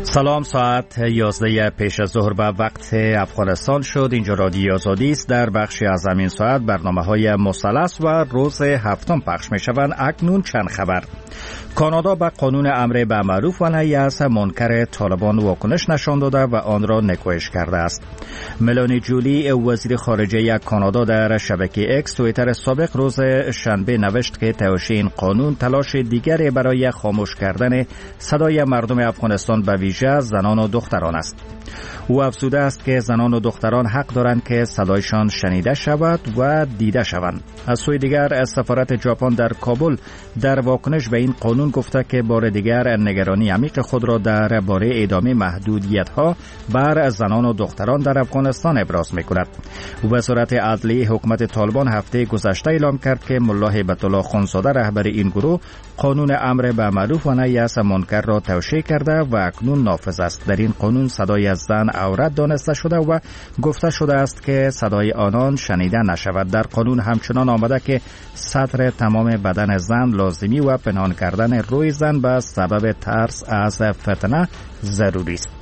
سلام، ساعت 11 پیش از ظهر به وقت افغانستان شد. اینجا رادیو آزادی است. در بخشی از همین ساعت برنامه‌های مثلث و روز هفتم پخش می‌شوند. اکنون چند خبر. کانادا به قانون امر به معروف و نهی از منکر طالبان واکنش نشان داده و آن را نکوهش کرده است. ملانی جولی وزیر خارجه کانادا در شبکه اکس توییتر سابق روز شنبه نوشت که توشیح این قانون تلاش دیگری برای خاموش کردن صدای مردم افغانستان به ویژه زنان و دختران است. او افزوده است که زنان و دختران حق دارند که صدایشان شنیده شود و دیده شوند. از سوی دیگر سفارت ژاپن در کابل در واکنش به این قانون گفته که بار دیگر نگرانی عمیق خود را درباره ادامه محدودیت‌ها بر زنان و دختران در افغانستان ابراز می‌کند. وزارت عدلیه حکومت طالبان هفته گذشته اعلام کرد که ملا هیبت الله خانزاده رهبر این گروه قانون امر به معروف و نهی از منکر را توشیح کرده و اکنون نافذ است. در این قانون صدای زن عورت دانسته شده و گفته شده است که صدای آنان شنیده نشود. در قانون همچنان آمده که ستر تمام بدن زن لازمی و پنهان کردن روی زن به سبب ترس از فتنه ضروری است.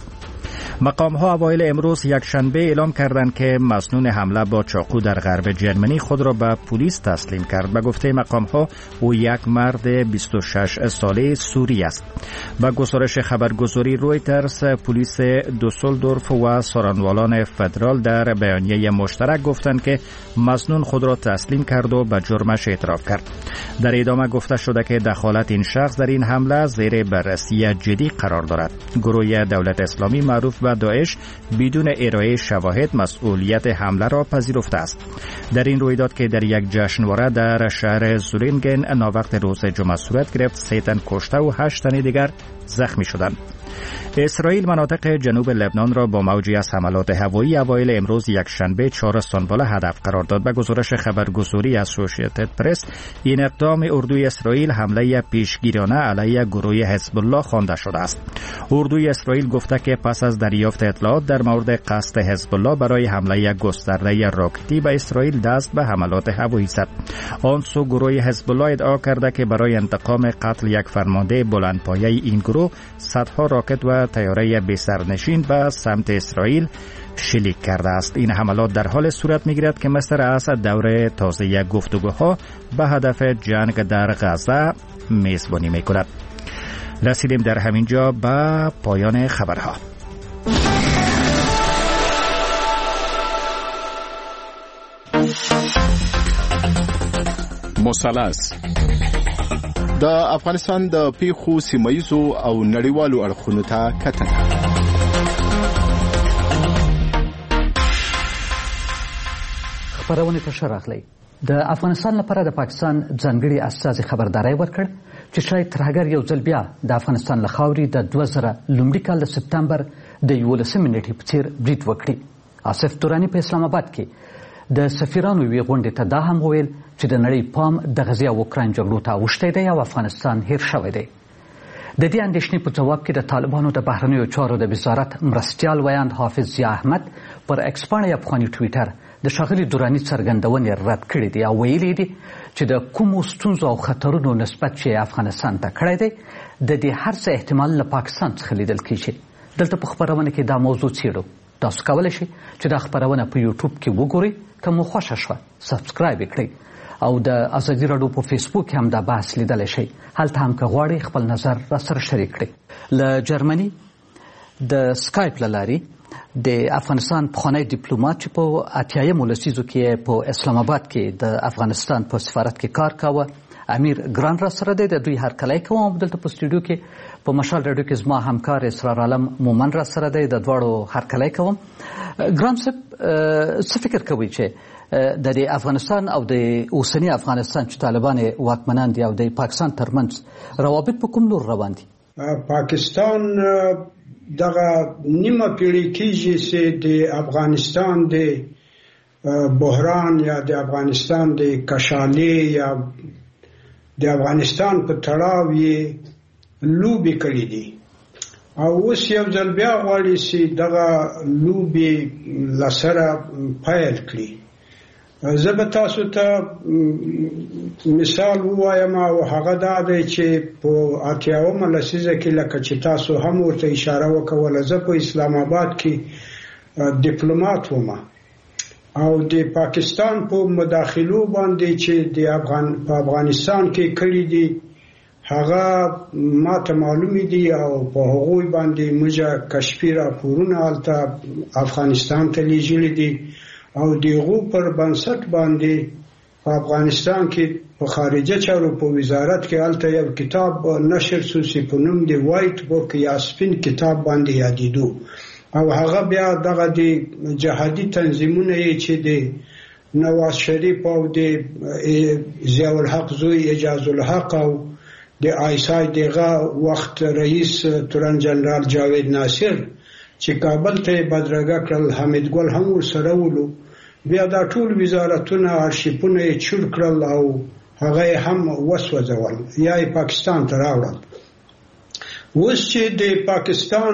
مقام‌ها اوایل امروز یک شنبه اعلام کردند که مسنون حمله با چاقو در غرب جرمنی خود را به پلیس تسلیم کرد. به گفته مقام‌ها او یک مرد 26 ساله سوری است. با گزارش خبرگزاری رویترز، پلیس دوسلدورف و سارنوالان فدرال در بیانیه مشترک گفتند که مسنون خود را تسلیم کرد و به جرمش اعتراف کرد. در ادامه گفته شده که دخالت این شخص در این حمله زیر بررسی جدی قرار دارد. گروه دولت اسلامی معروف به داعش بدون ارائه شواهد مسئولیت حمله را پذیرفته است. در این رویداد که در یک جشنواره در شهر زورینگن ناوقت روز جمعه صورت گرفت، 3 تن کشته و 8 تن دیگر زخمی شدند. اسرائیل مناطق جنوب لبنان را با موجی از حملات هوایی اوایل امروز یک شنبه 4 استانبول هدف قرار داد. به گزارش خبرگزاری اسوسییتد پرس، این اقدام اردوی اسرائیل حمله پیشگیرانه علیه گروه حزب الله خوانده شده است. اردوی اسرائیل گفته که پس از دریافت اطلاعات در مورد قصد حزب الله برای حمله گسترده راکتی به اسرائیل دست به حملات هوایی زد. آن سو گروه حزب الله ادعا کرده که برای انتقام قتل یک فرمانده بلندپایه این گروه صدها راکت و طیاره بی سرنشین به سمت اسرائیل شلیک کرده است. این حملات در حال صورت می‌گیرد که مصر از دور تازه گفتگوها به هدف جنگ در غزه میزبانی می‌کند. رسیدیم در همین جا به پایان خبرها. مثلث د افغانستان د پیښو سیمه‌ییزو او نړیوالو اړخونو ته کتنه. خبرونه ته شراغلی. د افغانستان لپاره د پاکستان ځانګړي استازي خبرداري ورکړ چې شاید ترهګر یو ځل بیا د افغانستان له خاورې د 2000 لومړي کال د سپتمبر د 11 نیټې په څیر برید وکړي. آصف دوراني په اسلام آباد کې د سفیرانو یوې غونډې ته دا هم وویل چې د نړۍ پام د غزې او اوکراین جګړو ته اوښتی دی او افغانستان هیر شوی دی. د دې اندېښنې په ځواب کې د طالبانو د بهرنیو چارو د وزارت مرستیال ویاند حافظ ضیا احمد پر ایکس پاڼه یا پخواني ټویټر د ښاغلي دوراني څرګندونې رد کړې دي او ویلي دي چې د کومو ستونزو او خطرونو نسبت چې افغانستان ته کړی دی د دې هر څه احتمال له پاکستان څخه لیدل کېږي. دلته په خپرونه کې دا موضوع څېړو. تاسو کولی شئ چې دا خپرونه په یوټیوب کې وګورئ. که مو خوښه شوه سبسکرایب یې کړئ او د ازادي راډیو په فیسبوک هم دا بحث لیدلی شئ. هلته هم که غواړئ خپل نظر راسره شریک کړئ. له جرمني د سکایپ له لارې د افغانستان پخوانی ډیپلومات چې په 80مو لسیزو کې په اسلام آباد کې د افغانستان په سفارت کې کار کاوه، امیر ګران را سره دی. د دوی هرکلی کوم. دلته په سټوډیو کې په مشال راډیو کې زما همکار اسرار عالم مومن را سره دی. د دواړو هرکلی کوم. ګران صاحب، څه فکر کوئ چې د دې افغانستان او د اوسني افغانستان چې طالبان واکمنان دي او د پاکستان ترمنځ روابط په کوم لور روان دي؟ پاکستان دغه نیمه پیړۍ کېږي چې د افغانستان د بحران یا د افغانستان د کشالې یا د افغانستان په تړاو یې لوبې کړې دي او اوس یو ځل بیا غواړي چې دغه لوبې له سره پیل کړي. زه به تاسو ته مثال ووایم او هغه دا دی چې په 80مه لسیزه کې لکه چې تاسو هم ورته اشاره وکوله، زه په اسلام آباد کې ډیپلوماټ وم او د پاکستان په مداخلو باندې چې په افغانستان کې کړي دي هغه ماته معلوم دي او په هغوی باندې موږ کشفي راپورونه هلته افغانستان ته لیږلي دي او دغه پر بنسټ باندې په افغانستان کې په خارجه چارو په وزارت کې هلته یو کتاب نشر شو چې په نوم دی وایټ بوک یا سپین کتاب باندې یادېدو او هغه بیا دغه د جهادي تنظیمونه چې د نواز شریف او د ضیاء الحق زوی اعجاز الحق او د آیسای دغه وخت رئیس تورن جنرال جاوید ناصر چې کابل ته بدرګه کړل، حمید ګل هم ورسره ولو، بیا دا ټول وزارتونه ارشیفونه یې چور کړل او هغه هم وسوځول یا پاکستان ته راوړل. اوس چې د پاکستان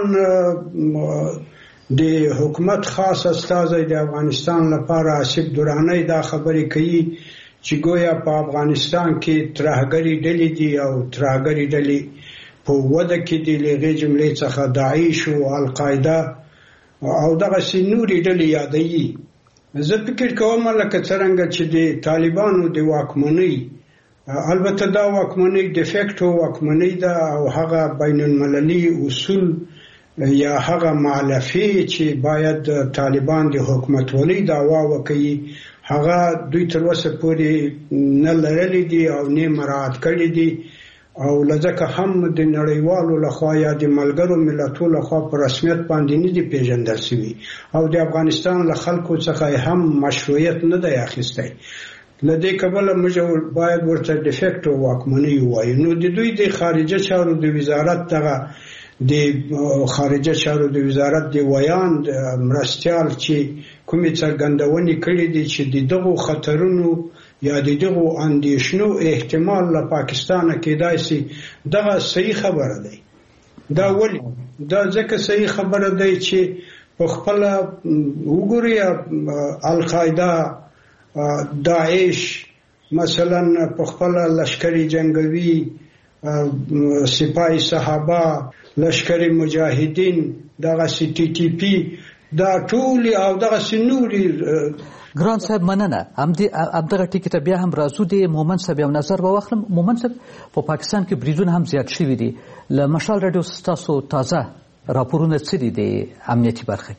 د حکومت خاص استازی د افغانستان لپاره آصف درانی دا خبرې کوي چې گویا په افغانستان کې ترهګری ډلې دي او ترهګری ډلې په وده کې د لغې جملې څخه داعش او القاعده او دغه نوري ډلې یادېږي. زه فکر کوم لکه څنګه چې د طالبانو د واکمنۍ، البته دا واکمنۍ د فیکټو واکمنۍ ده او هغه بین المللي اصول یا هغه مالفي چې باید طالبان د حکومت ولي دعوا وکړي هغه دوی تر اوسه پورې نه لرلې دي او نه مراعات کړې دي او لکه هم د نړیوالو لخوا یا د ملګرو ملتونو لخوا په رسمیت باندې نه دي پیژندل شوي او د افغانستان له خلکو څخه هم مشروعیت نه دی اخیستی. لدې کبله موږ باید ورته د فیکټو واکمنۍ ووایو. نو د دوی د خارجه چارو د وزارت دغه د خارجه چارو د وزارت د ویان مرستیال چې کومې څرګندونې کړې دي چې دغه خطرونو یا دغه اندیشنو احتمال له پاکستان کېدای شي، دغه صحیح خبره ده. دا ولی دا ځکه صحیح خبره ده چې په خپل وګوري القاعده داعش مثلا په خپل لشکري جنگوي سپاهي صحابه لشکري مجاهدین دغه CTTP دا ټول او دغه سنوري ګران صاحب مننه. همدغه ټکی ته بیا هم راځو د مومن صاحب یو نظر واخلم. مومن صاحب په پاکستان کې بریدونه هم زیات شوي دي. له مشال رادیو ستاسو تازه راپورونه څه دي د امنیتي برخه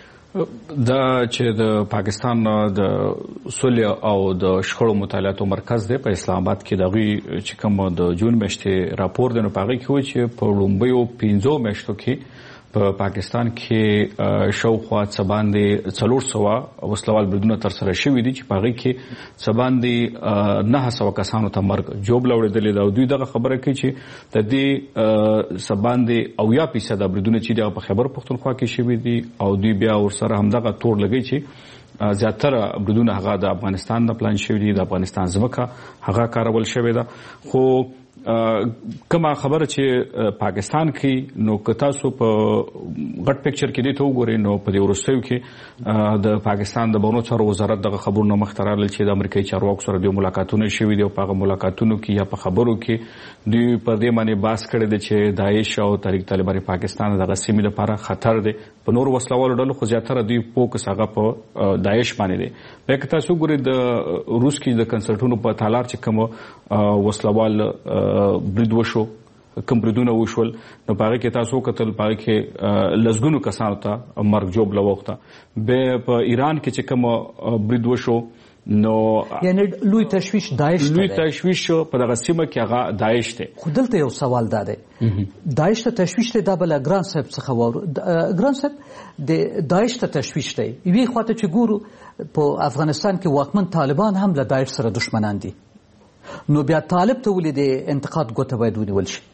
دا چې د پاکستان د صلح او د شخړو مطالعاتو مرکز دی په اسلام آباد کې دغه چې کوم د جون میاشتې راپور دی نو پاغي کې و چې په لومبیو 15 میاشتو کې په پاکستان کې شاوخوا څه باندې 400 وسلوال بریدونه تر سره شوي دي چې پاغي کې څه باندې 900 کسانو ته مرګ جوب لوړېدلې ده او دوی دغه خبره کوي چې د دې څه باندې 80% بریدونه چې د خیبر پختونخوا کې شوي دي او دوی بیا ورسره همدغه تور لګي چې زیاتره بریدونه هغه د افغانستان نه پلان شوي دي، د افغانستان ځمکه هغه کارول شوې ده. خو کما خبره چې پاکستان کې نو که تاسو په غټ پکچر کې دی ته وګورئ نو په دې وروستیو کې د پاکستان د بهرنیو چارو وزارت دغه خبرونه مخته راغلل چې د امریکایي چارواکو سره د ملاقاتونو شوي دي او په هغه ملاقاتونو کې یا په خبرو کې دوی په دې باندې بحث کړی دی چې داعش او تحریک طالبان پاکستان دغه سیمې لپاره خطر دی. په نور وسلوالو ډلو خو زیاتره دوی فوکس هغه په داعش باندې دی. لکه تاسو ګورئ د روس کې د کنسرټونو په تالار چې کوم وسلوال برید وشو، کوم بریدونه وشول نو پاره کې تاسو کتل پاره کې لزګونو کسانو ته مرګ جوب لوخته. به په ایران کې چې کوم برید وشو نو یعنی لوی تشویش داعش لوی تشویش په دغه سیمه کې هغه داعش ته. خو دلته یو سوال ده داعش ته تشویش ته د بل ګران صاحب څخه وورو. ګران صاحب د داعش ته تشویش ته وی خواته چې ګورو په افغانستان کې واکمن طالبان هم له داعش سره دشمنان دي، نو بیا طالب ته ولې د انتقاد ګوته باید ونیول شي؟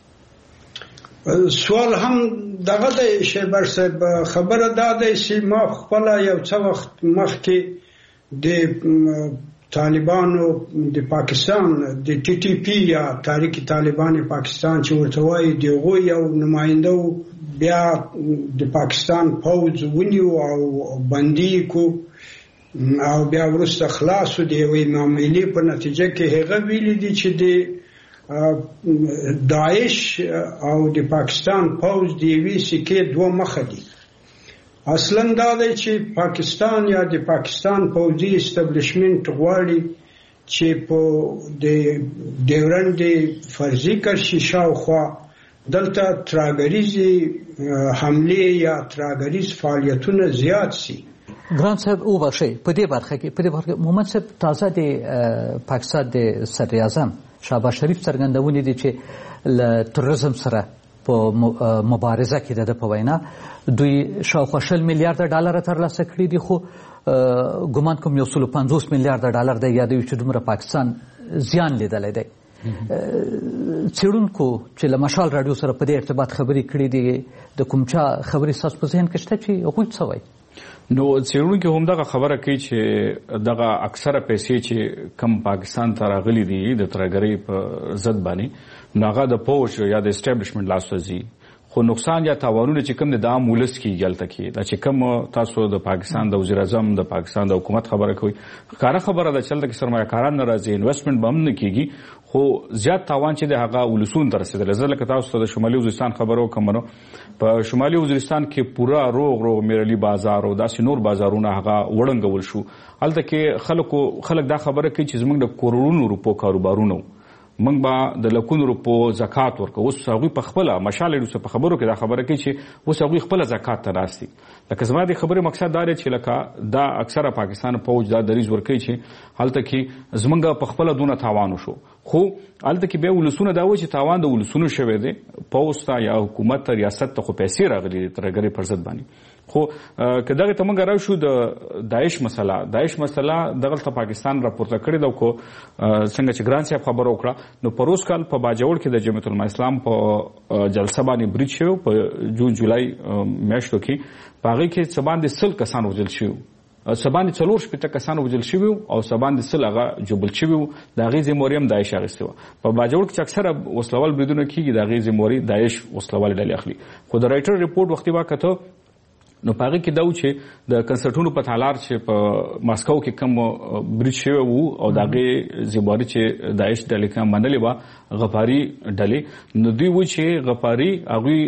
سوال هم دغه د شیبر صاحب خبره ده چې ما خپل یو څه وخت مخکې د طالبانو د پاکستان د TTP یا تحریک طالبان پاکستان چې ورته وایي دغه یو نماینده بیا د پاکستان پوځ ونیو او بندي کو او بیا وروسته خلاص د یوې معاملې په نتیجه کې هغه ویلي دي چې د داعش او د پاکستان پوځ د یوې سکې دوه مخه دي. اصلا دا دی چې پاکستان یا د پاکستان پوځي استبلیشمنت غواړي چې په د ډیورنډ فرضي کرشي شاوخوا دلته تراګریزي حمله یا تراګریز فعالیتونه زیات سي. ګران صاحب او بخښي په دې برخه کې محمد صاحب تازه د پاکستان د صدر اعظم شهباز شریف څرګندونې دي چې له تروریزم سره په مبارزه کې د په وینا دوی شاوخوا 20 میلیارډ ډالر ترلاسه کړي دي، خو ګومان کوم 150 میلیارډ ډالر د یادوي چې دومره پاکستان زیان لیدلی دی. څېړونکو چې له مشال راډیو سره په دې ارتباط خبرې کړي دي د کوم چا خبرې ستاسو په ذهن کې شته چې هغوی څه وایي؟ نو څېړونکي هم دغه خبره کوي چې دغه اکثره پیسې چې کم پاکستان ته راغلي دي د ترهګرۍ په ضد باندې نو هغه د پوځ یا د اسټابلیشمنټ لاسته ځي، خو نقصان یا تاوانونه چې کم د عام ولس کېږي هلته کې دا چې کم تاسو د پاکستان د وزیر اعظم د پاکستان د حکومت خبره کوي ښکاره خبره ده چې هلته کې سرمایه کاران نه راځي، انویسټمنټ به هم نه کېږي، خو زیات تاوان چې د هغه ولسونو ته رسېدلی. زه لکه تاسو ته د شمالي وزیرستان خبره وکړم نو په شمالي وزیرستان کې پوره روغ میرلي بازار او داسې نور بازارونه هغه وړنګول شو. هلته کې خلک دا خبره کوي چې زموږ د کروڑونو روپو کاروبارونه موږ به د لکونو روپو زکات ورکو. اوس هغوی په خپله مشال روسه په خبرو کې دا خبره کوي چې اوس هغوی خپله زکات ته ناست دي. لکه زما د خبرې مقصد دا دی چې لکه دا اکثره پاکستان پوځ دا دریځ ورکوي چې هلته کې زموږ په خپله دونه تاوان وشو، خو هلته کې بیا ولسونه دا وایي چې تاوان د ولسونو شوی دی، پوځ ته یا حکومت ته ریاست ته خو پیسې راغلي دي ترهګرۍ پر ضد باندې. خو که دغه ته موږ راوشو د داعش مسله دغلته پاکستان راپورته کړې ده، خو څنګه چې ګران صاحب خبره وکړه نو په روز کال په باجوړ کې د جمعیت العلماء اسلام په جلسه باندې بریټ شوی په جون جولای میاشتو کې، په هغې کې څه باندې 100 کسان وژل شوي، څه باندې 4 کسان وژل شوي او څه باندې 100 هغه جوبل شوي وو. د هغې ذمهواري هم داعش اخیستې وه. په باجوړ کې چې اکثره وسلوال بریدونه کېږي د هغې ذمهواري داعش وسلوالې ډلې اخلي. خو د رایټر ریپورټ وختي واکته نو په هغې کې دا و چې د کنسرټونو په تالار چې په ماسکو کې کم بریډ شوی وو او د هغې ذمهواري چې داعش ډلې کوم منلې وه غفاري ډلې، نو دوی و چې غفاري هغوی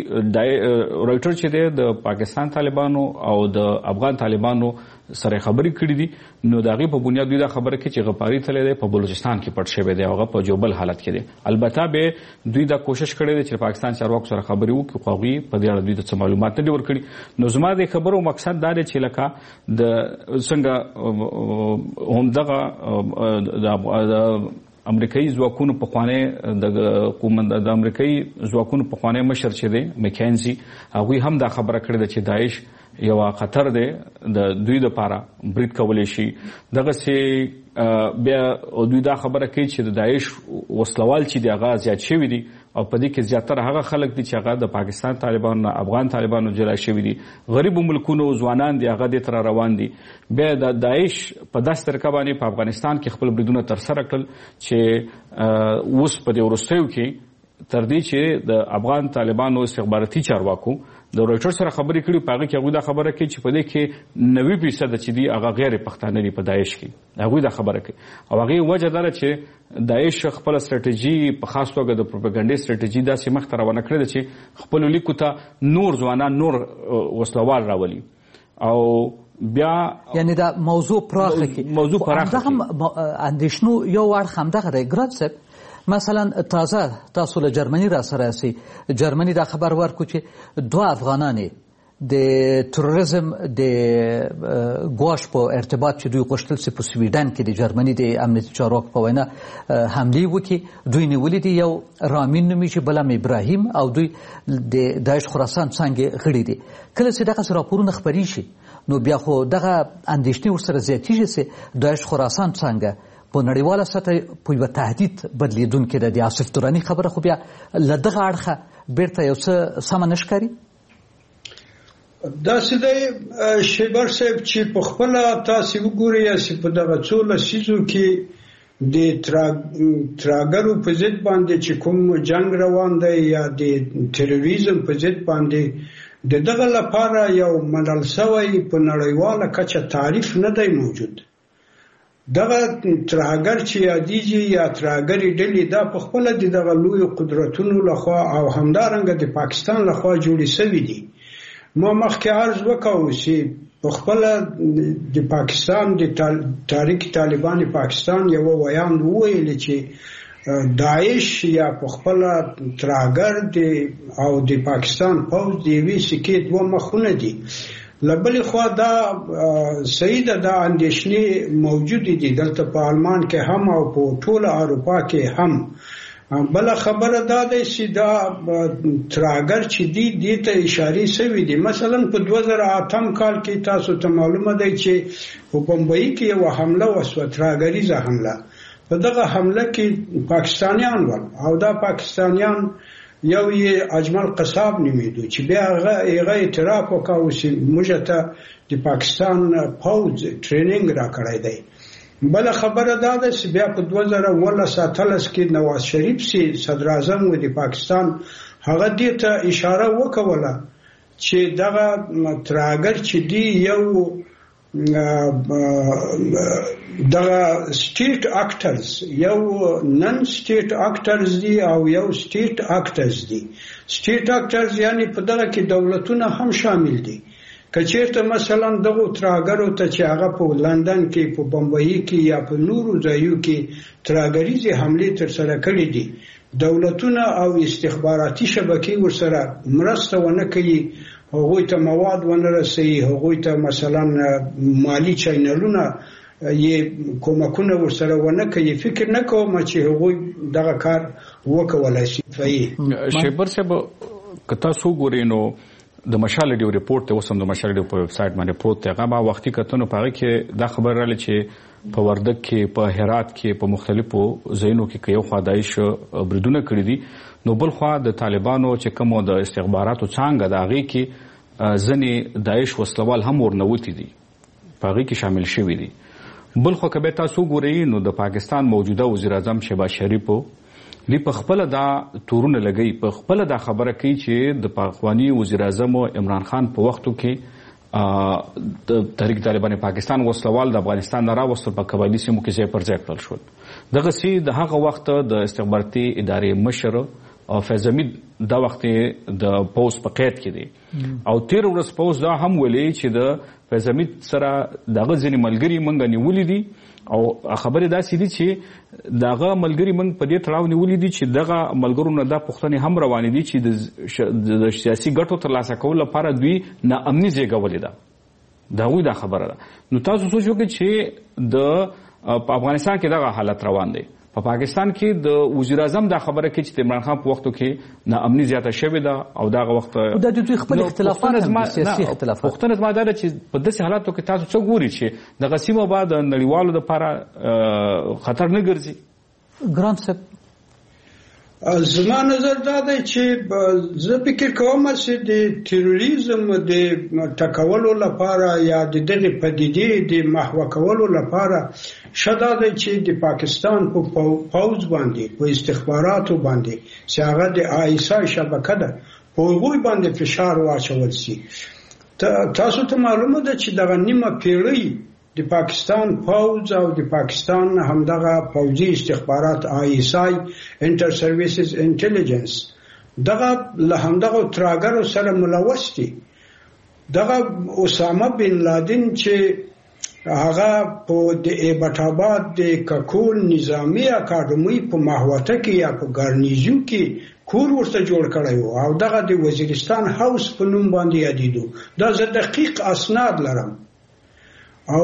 رایټر چې دی د پاکستان طالبانو او د افغان طالبانو سره خبرې کړې دي، نو د هغې په بنیاد دوی دا خبره کوي چې غفاري تللی دی په بلوچستان کې پټ شوی دی او هغه په جوبل حالت کې دی. البته به دوی دا کوشش کړی دی چې پاکستان چارواکو سره خبرې وکړي، خو هغوی په دې اړه دوی ته څه معلومات نه دي ورکړي. نو زما د خبرو مقصد دا دی چې لکه د څنګه همدغه د امریکایي ځواکونو پخوانی د امریکایي ځواکونو پخوانی مشر چې دی مکینزي، هغوی هم دا خبره کړې ده چې داعش یو خطر دی د دوی لپاره برید کولی شي. دغسې بیا دوی دا خبره کوي چې د داعش وسلوال چې دی هغه زیات شوي دي او په دې کې زیاتره هغه خلک دي چې هغه د پاکستان طالبانو نه افغان طالبانو جلا شوي دي، غریبو ملکونو ځوانان دي هغه دې ته را روان دي. بیا د داعش په داسې طریقه باندې په افغانستان کې خپل بریدونه ترسره کړل چې اوس په دې وروستیو کې تر دې چې د افغان طالبانو استخباراتي چارواکو د رایټر سره خبرې کړي، په هغې کې هغوی دا خبره کوي چې په دې کې 90% چې دي هغه غیر پښتانه دي په داعش کې، هغوی دا خبره کوي. او هغې وجه دا ده چې داعش خپله سټراتیژي په خاص توګه د پروپاګنډې سټراتیژي داسې مخته روانه کړې ده چې خپلو لیکو ته نور ځوانان نور وسلوال راولي او بیا یعنی دا موضوع پراخه کې همدغه اندېښنو یو اړخ همدغه دی. ګران صاحب مثلا تاسو له جرمني را سره یاستئ، جرمني دا خبر ورکړو چې 2 افغانان د تروریزم د ګواښ په ارتباط چې دوی غوښتل چې په سویډن کې د جرمني د امنیتي چارواکو په وینا حملې وکړي، دوی نیولي دي یو رامین نومیږي بل هم ابراهیم او دوی د داعش خراسان څانګې غړي دي. کله چې دغسې راپورونه خپرې شي نو بیا خو دغه اندېښنې ورسره زیاتېږي چې داعش خراسان څانګه په نړیواله سطح په یوه تهدید بدلیدونکې ده. د آصف دراني خبره خو بیا له دغه اړخه بیرته یو څه سمه نه ښکاري. داسې دی شیبر صاحب چې په خپله تاسې وګورئ چې په دغه څو لسیزو کې د ترهګرو په ضد باندې چې کوم جنګ روان دی یا د تروریزم په ضد باندې د دغه لپاره یو منل شوی په نړیواله کچه تعریف نه دی موجود. دغه ترهګر چې یادېږي یا ترهګرې ډلې دا په خپله د دغه لویو قدرتونو لخوا او همدارنګه د پاکستان لخوا جوړې شوي دي. ما مخکې عرض وکړو چې په خپله د پاکستان د تحریک طالبان پاکستان یوه ویاند وویلې چې داعش یا په خپله ترهګر او د پاکستان پوځ د یوې سکې دوه مخونه دي. له بلې خوا دا صحیح ده، دا اندېښنې موجودې دي دلته په آلمان کې هم او په ټوله اروپا کې هم. بله خبره دا ده چې دا ترهګر چې دي دې ته اشارې شوي دي. مثلا په 2008 کال کې تاسو ته معلومه دی چې په بمبئی کې یوه حمله وشوه، ترهګریزه حمله. په دغه حمله کې پاکستانیان ول او دا پاکستانیان یو یې اجمل قصاب نومیدو چې بیا هغه اعتراف وکړو چې موږ ته د پاکستان پوځ ټریننګ راکړی دی. بله خبره دا ده چې بیا په 2018 کې نواز شریف چې صدر اعظم و د پاکستان، هغه دې ته اشاره وکوله چې دغه ترهګر چې دی یو دغه سټیټ اکټرز، یو نن سټیټ اکټرز دي او یو سټیټ اکټرز دي. سټیټ اکټرز یعنی په دغه کې دولتونه هم شامل دي. که چیرته مثلا دغه ترهګرو ته چې هغه په لندن کې، په بمبئی کې یا په نورو ځایو کې ترهګریزې حملې ترسره کړې دي، دولتونه او استخباراتي شبکې ورسره مرسته ونه کوي، هغوی ته مواد ونه رسوي، هغوی ته مثلا مالی چینلونه یې کومکونه ورسره ونه کوي. فکر نه کوم چې هغوی دغه کار وکولای شي. شیبر صاحب که تاسو ګورئ نو د مشال ریډیو ریپورت ته اوس هم د مشال ریډیو په ویب سایټ باندې پروت دی. هغه ما وختي کتنو په هغه کې دا خبر راغله چې په وردګ کې، په هرات کې، په مختلفو ځایونو کې یو خوا داعش بریدونه کړي دي، نو بل خوا د طالبانو چې کوم د استخباراتو څانګه د هغې کې ځینې داعش وسلوال هم ورنوتي دي، په هغې کې شامل شوي دي. بل خوا که بیا تاسو ګورئ نو د پاکستان موجوده وزیر اعظم شهباز شریفو دی په خپله دا تورونه لګوي، په خپله دا خبره کوي چې د پخواني وزیر اعظم عمران خان په وختو کې د تحریک طالبان پاکستان وسلوال د افغانستان نه راوستل، په قبایلي سیمو کې ځای پر ځای کړل شول. دغسې د هغه وخت د استخباراتي ادارې مشر فیض حمید دا وخت د پوځ په قید کې دی او تیر ورځ پوځ دا هم ویلي چې د فیض حمید سره دغه ځینې ملګري موږ نیولي دي او خبرې داسې دي چې دغه ملګري موږ په دې تړاو نیولي دي چې دغه ملګرو نه دا پوښتنې هم روانې دي چې د سیاسي ګټو ترلاسه کولو لپاره دوی ناامني زېږولې ده. د هغوی دا خبره ده. نو تاسو سوچ وکړئ چې په افغانستان کې دغه حالت روان دی. په پاکستان کې د وزیر اعظم دا خبره کوي چې د عمران خان په وختو کې ناامني زیاته شوې ده او دغه وخت دا د دوی خپل اختلافات هم سیاسي اختلافات. پوښتنه زما دا ده چې په داسې حالاتو کې تاسو څه ګورئ چې دغه سیمه به د نړیوالو لپاره خطر نه ګرځي؟ ګران صاحب زما نظر دا دی چې زه فکر کوم چې د تروریزم د ټکولو لپاره یا د دغه پدیدې د محو کولو لپاره شدا دی چې د پاکستان په پوځ باندې، په استخباراتو باندې چې هغه د آیسا شبکه ده، په هغوی باندې فشار واچول شي. تاسو ته معلومه ده چې دغه نیمه پیړۍ د پاکستان پوځ او د پاکستان همدغه پوځي استخبارات ISI انټر سرویسز انټيليجنس دغه له همدغه ترهګرو سره ملوث دي. دغه اسامه بن لادن چې هغه په د ایبټ آباد د ککول نظامی اکاډمي په ماهوته کې یا په ګارنیزیو کې کور ورته جوړ کړی و او دغه د وزیرستان هاوس په نوم باندې یادېدو. دا زه دقیق اسناد لرم. او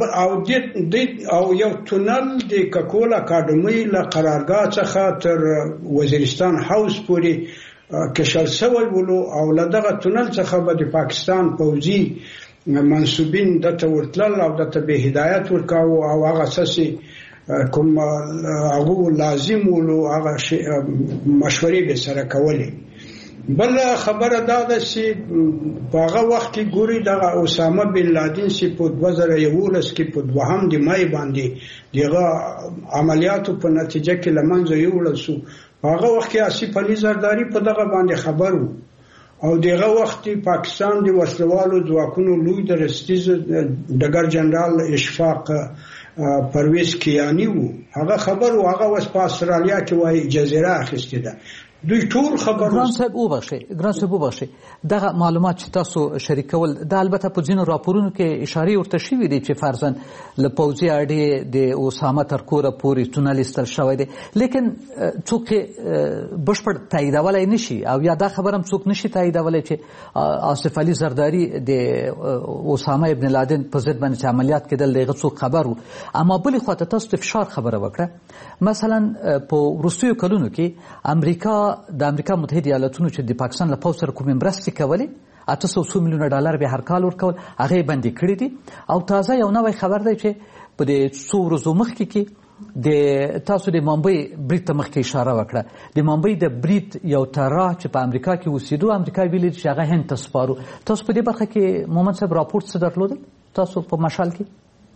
یو تونل د ککول اکاډمي له قرارګاه څخه تر وزیرستان هاوس پورې کشل شوی ولو او له دغه تونل څخه به د پاکستان پوځي منسوبین دته ورتلل او دته به هدایت ورکاو او هغه اساسي کوم هغه لازم ولو هغه مشورې به سره کولې. بل خبره دا ده چې په هغه وخت کې ګوري دغه اسامه بن لادن چې په 2011 کې په 2 مای باندې دغه عملیاتو په نتیجه کې لمنځه یوړل شو. په هغه وخت کې آصف علي زرداری په دغه باندې خبر وو او دغه وخت پاکستان د وسلوالو ځواکونو لوی درستیز ډګر جنرال اشفاق پرویز کیانی وو. هغه خبر او هغه وس په استرالیا کې وایي جزیره اخیسته ده. دوی ټول خبر ګران صاحب وبخښي دغه معلومات چې تاسو شریکول د البته په ځینو راپورونو کې اشاره ورته شوې دي چې فرضاً له پوځي اډې د اسامه تر کوره پورې تونل ایستل شوی دی، لیکن څوک بشپړ تاییدولی نشي او یا دا خبر هم څوک نشي تاییدولی چې آصف علي زرداري د اسامه ابن لادن په ضد باندې چې عملیات کېدل دغه څوک خبر وو. اما بلې خواته تاسو د فشار خبره وکړه، مثلا په وروستیو کلونو کې د امریکا متحده ایالاتونو چې د پاکستان له پوځ سره کومې مرستې کولې 800 میلیونه ډالر به هر کال ورکول هغه بندي کړی دي. او تازه یو نوې خبر دی چې په دې څو ورځو مخکې کې د تاسو د ممبئی برید ته مخکې اشاره وکړه، د ممبئی د برید یو طرح چې په امریکا کې اوسېدو امریکا ویلي چې هغه هند ته سپارو. تاسو په دې برخه کې مومن صاحب راپورټ څه درلودل تاسو په مشال کې؟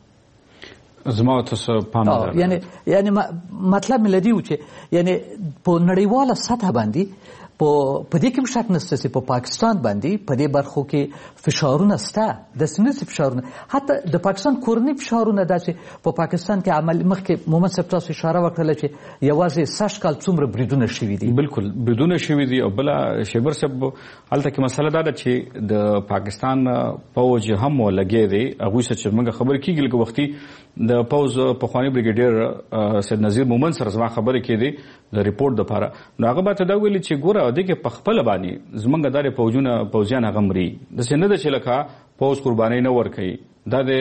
زما تاسو پام یعنی مطلب ملدی و چې یعنی په نړیواله سطح باندې په دې کې شک نشته چې په پاکستان باندې په دې برخو کې فشارونه شته، د سیاسي فشارونه، حتی د پاکستان کورنی فشارونه ده چې په پاکستان کې عمل مخکې مومن صاحب تاسو اشاره وکړه چې یوازې 60 کال څومره بریدونه شوي دي. بالکل بریدونه شوي دي. او بل شیبر صاحب هلته کې مسله دا ده چې د پاکستان پوځ هم ولګي دی هغه څه موږ خبر کیږي لکه وختي د پوز پخوانی بریګیډیر سید نذیر مومن سره زما خبرې کېدې د ریپورت لپاره. نو هغه به ته دا ویلي چې ګوره د کې په خپل باندې زمونږ د پوځیان هغه مري د سینه د چې لکه پوز قرباني نه ورکوي. دا د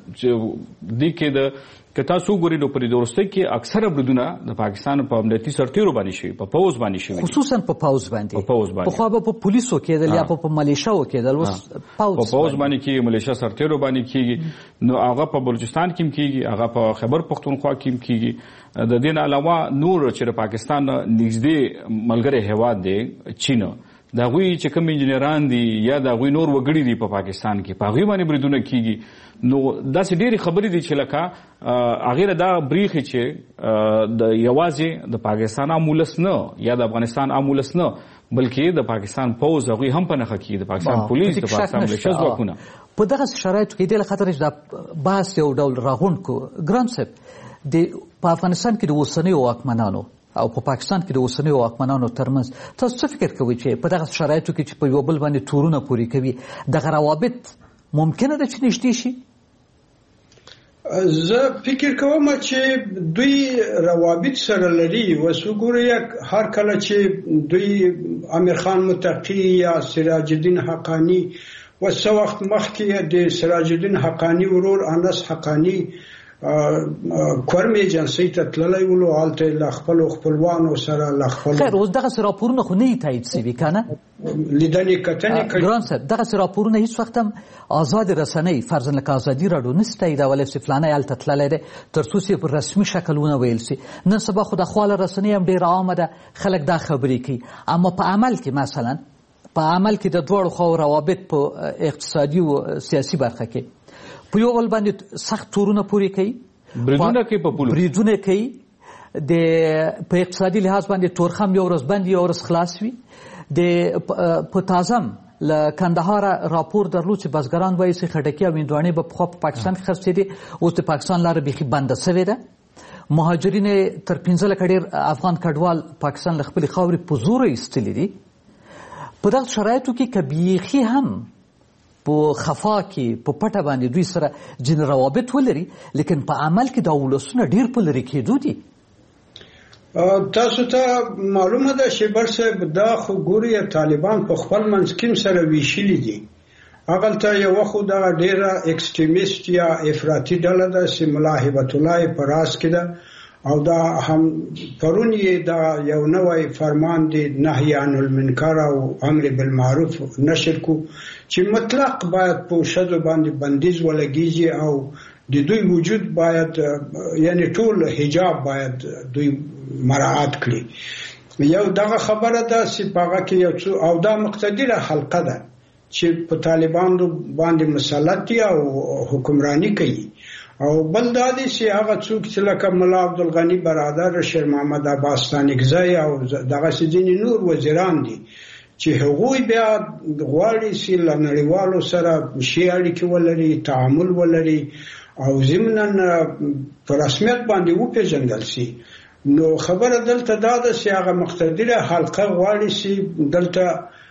دې کې د که تاسو ګورئ نو په دې وروستۍ کې اکثره بریدونه د پاکستان په امنیتي سرتیرو باندې شوي، په پوز باندې شوي، خصوصا په پوز باندې. پخوا به په پولیسو کېدل یا په ملیشیاو کېدل، اوس په پوز باندې کېږي، ملیشیا سرتیرو باندې کېږي. نو هغه په بلوچستان کې هم کېږي، هغه په خیبر پختونخوا کې هم کېږي. د دې نه علاوه نور چې د پاکستان نږدې ملګری هیواد دی چین، د هغوی چې کوم انجینران دي یا د هغوی نور وګړي دي په پاکستان کې په هغوی باندې بریدونه کېږي. نو داسې ډېرې خبرې دي چې لکه هغې دا بریښي چې د یوازې د پاکستان عام ولس نه یا د افغانستان عام ولس نه بلکې د پاکستان پوځ هغوی هم په نښه کېږي، د پاکستان پولیس، د پاکستان ملیشه ځواکونه. په دغه شرایطو کې دې له خاطره چې دا بحث یو ډول راغونډ کړو ګران صاحب، په افغانستان کې د اوسنیو واکمنانو او په پاکستان کې د اوسنیو واکمنانو ترمنځ تاسو څه فکر کوئ چې په دغه شرایطو کې چې په یو بل باندې تورونه پورې کوي دغه روابط ممکنه ده چې نږدې شي؟ زه فکر کوم چې دوی روابط سره لري. وسوګوري هر کله چې دوی امیر خان متقی یا سراج الدین حقانی وسو وخت مخکې د سراج الدین حقانی ورور انس حقانی کورم ایجنسی ته تللی ولو، هلته له خپلو خپلوانو سره له خپلو خیر اوس دغسې راپورونه خو نه یې تایید شوي که نه؟ لیدنې کتنې کوي. ګران صاحب دغسې راپورونه هېڅ وخت هم ازادې رسنۍ فرضاً لکه ازادي راډیو نشي تاییدولی چې فلانی هلته تللی دی تر څو چې په رسمي شکل ونه ویل شي. نن سبا خو د خواله رسنۍ هم ډېره عامه ده، خلک دا خبرې کوي. اما په عمل کې مثلا په عمل کې د دواړو خواو روابط په اقتصادي او سیاسي برخه کې په یو بل باندې سخت تورونه پورې کوي، بریدونه کوي، په اقتصادي لحاظ باندې تورخم یو ورځ بند یو ورځ خلاص وي. په تازم له کندهار راپور درلود چې بزګران وایي چې خټکي او هندواڼې به پخوا په پاکستان کې خرڅېدې، اوس د پاکستان لاره بیخي بنده سوې ده. مهاجرین تر 15 لکه ډېر افغان کډوال پاکستان له خپلې خاورې په زوره ایستلي دي. په دغه شرایطو کې که بیخي هم په خفا کې په پټه باندې دوی سره ځینې روابط ولري، لیکن په عمل کې دا ولسونه ډېر په لرې کېدو دي. تاسو ته معلومه ده شیبر صاحب دا خو ګوري طالبان په خپل منځ کې سره ویشلي دي. هغلته یو خو دا ډېره اکسټریمیست یا افراطي ډله ده چې ملا هبت الله په راس کې ده، او دا هم پرون یې دا یو نوی فرمان دی نهی عن المنکر او امر بالمعروف نشر کو چې مطلق باید په شذو باندې بندیز ولګیږي او د دوی وجود باید یعنی ټول حجاب باید دوی مراعات کړي. یو دغه خبره ده چې هغه کې یو څو او دا مقتدره حلقه ده چې په طالبانو باندې مسلط دي او حکمرانی کوي. او بل دا دی چې هغه څوک چې لکه ملا عبدالغني برادر شیر محمد عباس ستانکزی او دغه ځینې نور وزیران دي چې هغوی بیا غواړي چې له نړیوالو سره ښې اړیکې ولري، تعامل ولري او ضمناً په رسمیت باندې وپېژندل شي. نو خبره دلته دا ده چې هغه مقتدره حلقه غواړي چې دلته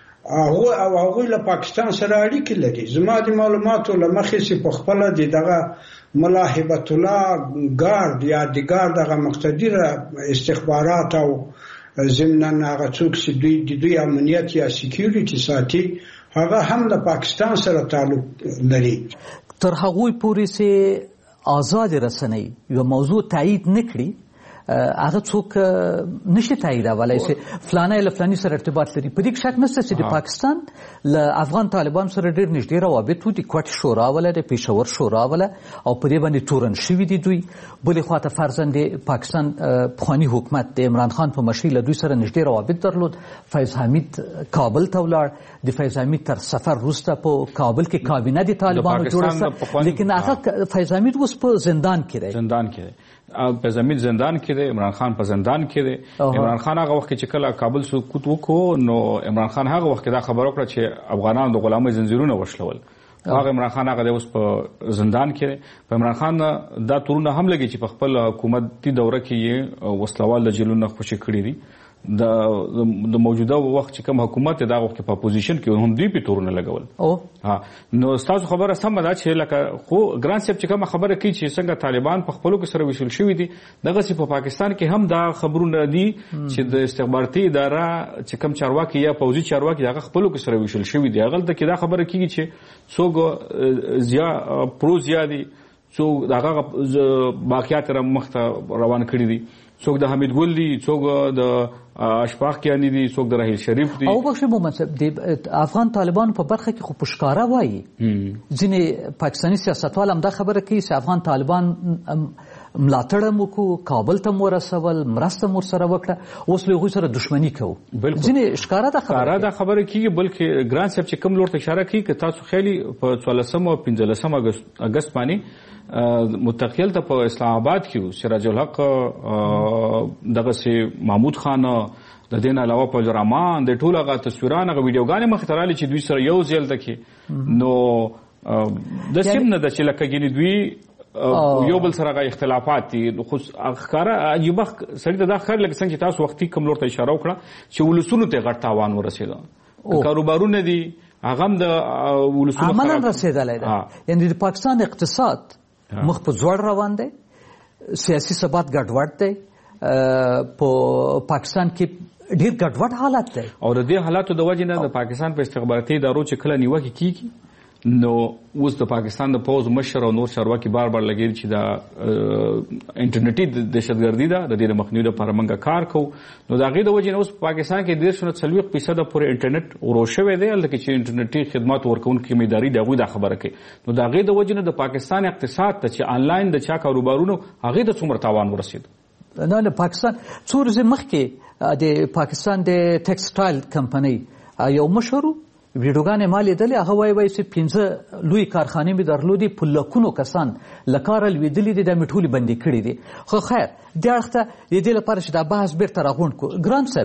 هغوی له پاکستان سره اړیکې لري. زما د معلوماتو له مخې چې په خپله دغه ملا هبت الله ګارد یا د ګارد هغه مقتدره استخبارات او ضمناً هغه څوک چې دوی امنیت یا سکیوریټي ساتي هغه هم له پاکستان سره تعلق لري. تر هغوی پورې چې آزاد رسنۍ یو موضوع تایید نکړي هغه څوک نشي تاییدولی چې فلانی له فلاني سره ارتباط لري. په دې کې شک نشته چې د پاکستان له افغان طالبانو سره ډېر نږدې روابط وو. د کوټ شورا وله د پېښور شورا وله او په دې باندې تورن شوي دي دوی. بلې خواته فرضاً د پاکستان پخواني حکومت د عمران خان په مشرۍ له دوی سره نږدې روابط درلود. فیض حمید کابل ته ولاړ. د فیض حمید تر سفر وروسته په کابل کې کابینه د طالبانو جوړه شوه، لیکن هغه فیض حمید اوس په زندان کې دی. فیض حمید زندان کې دی، عمران خان په زندان کې دی. عمران خان هغه وخت چې کله کابل سقوط وکړو نو عمران خان هغه وخت دا خبر وکړه چې افغانانو د غلامۍ زنجیرونه وشلول. هغه عمران خان هغه اوس په زندان کې دی. په عمران خان دا تورونه هم لګي چې په خپل حکومتي دوره کې یې وسلوال د جیلونو خوشي کړي دي. د موجوده وخت چې کوم حکومت دا وخت په اپوزیشن کې هم دوی په تورونه لګول. نو تاسو خبره سم ده چې لکه خو ګران صاحب چې کوم خبره کوي چې څنګه طالبان په خپلو کې سره وشل شوي دي، دغه سي په پاکستان کې هم دا خبرونه دي چې د استخباراتي اداره چې کوم چارواکي یا پوځي چارواکي دغه خپلو کې سره وشل شوي دي. هغه ته کې دا خبره کیږي چې څوک پرو زیادي څوک دغه باقیات را مخته روان کړي دي، څوک د حمید ګل دي، څوک د اشفاق کیانی دي، څوک د رحیل شریف دي. او بخښه محمد صاحب د افغان طالبانو په برخه کې خو پښکارا وایي ځینې پاکستاني سیاستوال هم دا خبره کوي چې افغان طالبان ملاتړ مو کو، کابل ته مو ورسول، مرسته مو سره وکړه، اوس له هغوی سره دښمني کوو. ځینې ښکاره دا خبره کیږي. بلکې ګران صاحب چې کوم لور ته اشاره کوي که تاسو خیالي په 14 او 15 اګست باندې متقیل ته په اسلام آباد کې سراج الحق دغه سي محمود خان د دین علاوه په رحمان د ټول هغه تصویران هغه ویډیوګانې مخ ته راغلي چې دوی سره یو ځل تکي نو د سیم نه د چې لکه ګینې دوی یو بل سره غا اختلافات دي. خو ښکاره عجیب سړی ته دا خیر لکه څنګه چې تاسو وختي کوم لور ته اشاره وکړه چې ولسونو ته غټ تاوان ورسېده، کاروبارونه دي هغه هم د ولسونو عملاً رسېدلی ده. یعنې د پاکستان اقتصاد مخ په ځوړ روان دی، سیاسي ثبات ګډوډ دی، په پاکستان کې ډېر ګډوډ حالت دی. او د دې حالاتو د وجې نه د پاکستان په استخباراتي ادارو چې کله نیوکې کیږي نو اوس د پاکستان د پوځ مشر او نور چارواکي بار لګېږي چې دا انټرنیټي دهشتګردي ده، د دې د مخنیوي لپاره موږ کار کوو. نو د هغې د وجې نه اوس په پاکستان کې 40% پورې انټرنیټ ورو شوی دی، هلته کې چې انټرنیټي خدمات ورکوونکي کومې ادارې دي هغوی دا خبره کوي. نو د هغې د وجې نه د پاکستان اقتصاد ته چې آنلاین د چا کاروبارونو هغې ته څومره تاوان ورسېد. نه د پاکستان څو ورځې مخکې د پاکستان د ټیکسټایل کمپنۍ یو مشر ویډیوګانې ما لیدلې، هغه وایي چې 15 لوی کارخانې مې درلودې، په لکونو کسان له کاره لوېدلي دي، دا مې ټولې بندې کړي دي. خو خیر دې اړخ ته د دې لپاره چې دا بحث بیرته راغونډ کړو. ګران صاحب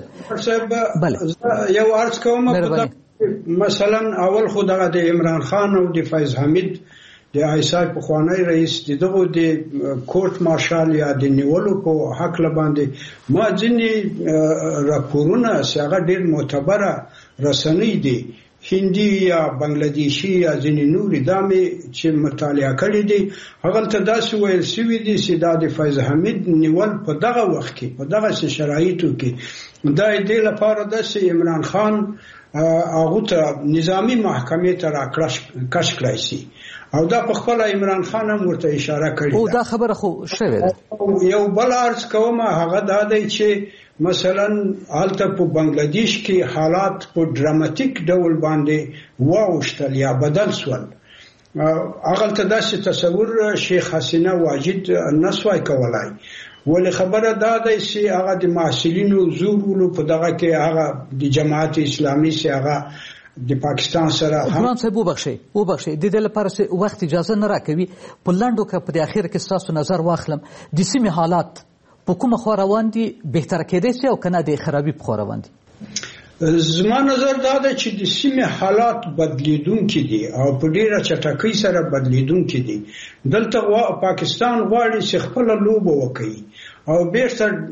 یو عرض کوم مثلا اول خو دغه د عمران خان او د فیض حمید د آیسای پخوانی رئیس دغه د کورټ مارشال یا د نیولو په حق لباندې ما ځینې راپورونه هغه ډېر معتبره رسنۍ دي، هندي یا بنگلادیشي یا ځینې نورې دا مې چې مطالعه کړي دي، هغه ته داسې ویل شوي دي چې دا د فیض حمید نیول په دغه وخت کې په دغه شرایطو کې دا دې لپاره ده چې عمران خان هغه ته نظامی محکمې ته راکش کړای شي او دا په خپل عمران خان هم ورته اشاره کړې او دا خبره خو شوې ده. یو بل عرض کوم هغه دا دی چې مثلا هلته په بنگلاديش کې حالات په ډراماتیک ډول باندې واوښتل یا بدل شول. هغه ته داسې تصور شیخ حسینه واجد نسوای کولای، ولې خبره دا ده چې هغه د محصلینو زورولو په دغه کې هغه د جماعت اسلامي سي هغه د پاکستان سره ګران صاحب وبخښئ د دې لپاره چې وخت اجازه نه راکوي په لنډو کې په اخر کې ستاسو نظر واخلم د سیمې حالات په کومه خوا روان دي، بهتر کېدای شي او کنه د خرابي په خوا روان دي؟ زما نظر دا ده چې د سیمې حالات بدلیدونکي دي او په ډیره چټکۍ سره بدلیدونکي دي. دلته پاکستان غواړي چې خپل لوبه وکړي او بیرته